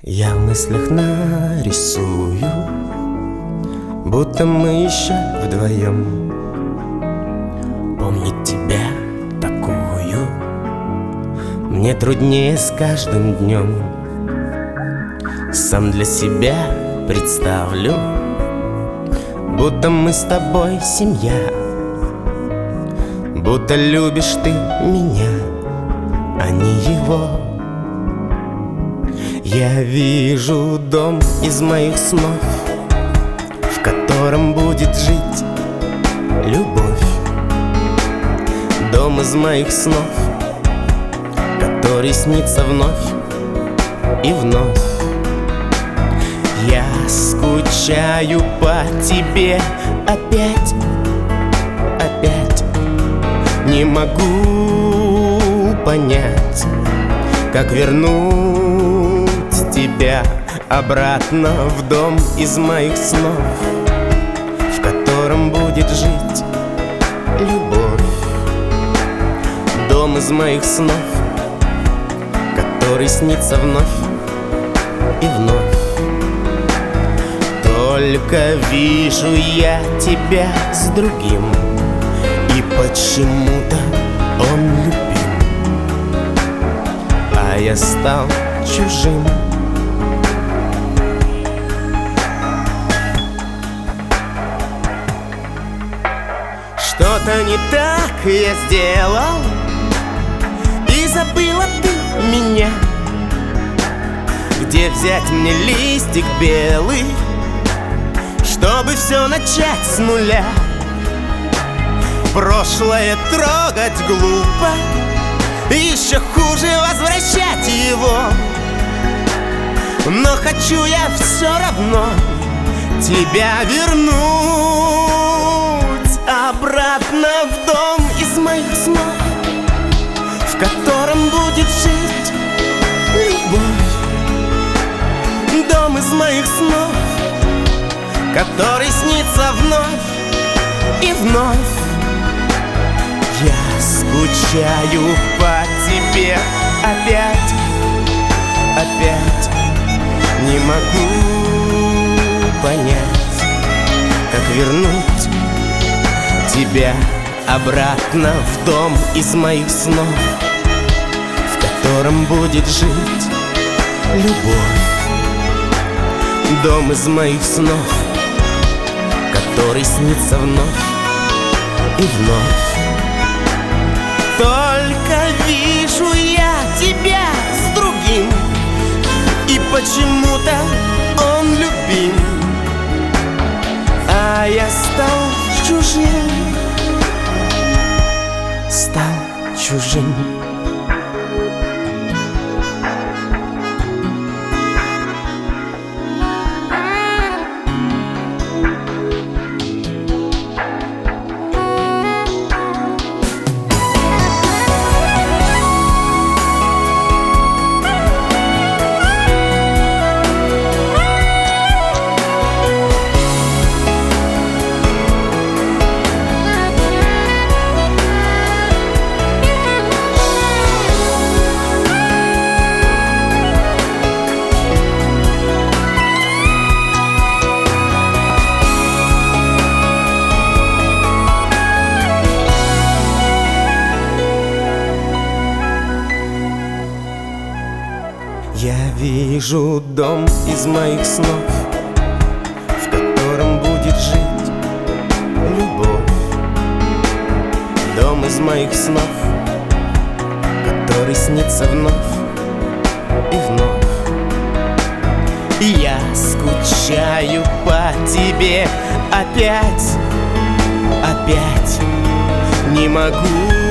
Я в мыслях нарисую, будто мы еще вдвоем. Помнить тебя такую мне труднее с каждым днем. Сам для себя представлю, будто мы с тобой семья, будто любишь ты меня, а не его. Я вижу дом из моих снов, в котором будет жить любовь. Дом из моих снов, который снится вновь и вновь. Я скучаю по тебе опять, опять. Не могу понять, как вернуть тебя обратно в дом из моих снов, в котором будет жить любовь. Дом из моих снов, который снится вновь и вновь. Только вижу я тебя с другим, и почему-то он любим, а я стал чужим. Что-то не так я сделал, и забыла ты меня. Где взять мне листик белый, чтобы все начать с нуля? Прошлое трогать глупо, еще хуже возвращать его. Но хочу я все равно тебя вернуть обратно в дом из моих снов, в котором будет жить любовь. Дом из моих снов, который снится вновь и вновь. Я скучаю по тебе опять, опять. Не могу понять, как вернуть тебя обратно в дом из моих снов, в котором будет жить любовь. Дом из моих снов, который снится вновь и вновь. Только вижу я тебя с другим, и почему-то он любим, а я стал чужим, стал чужим. Я вижу дом из моих снов, в котором будет жить любовь. Дом из моих снов, который снится вновь и вновь. Я скучаю по тебе опять, опять. Не могу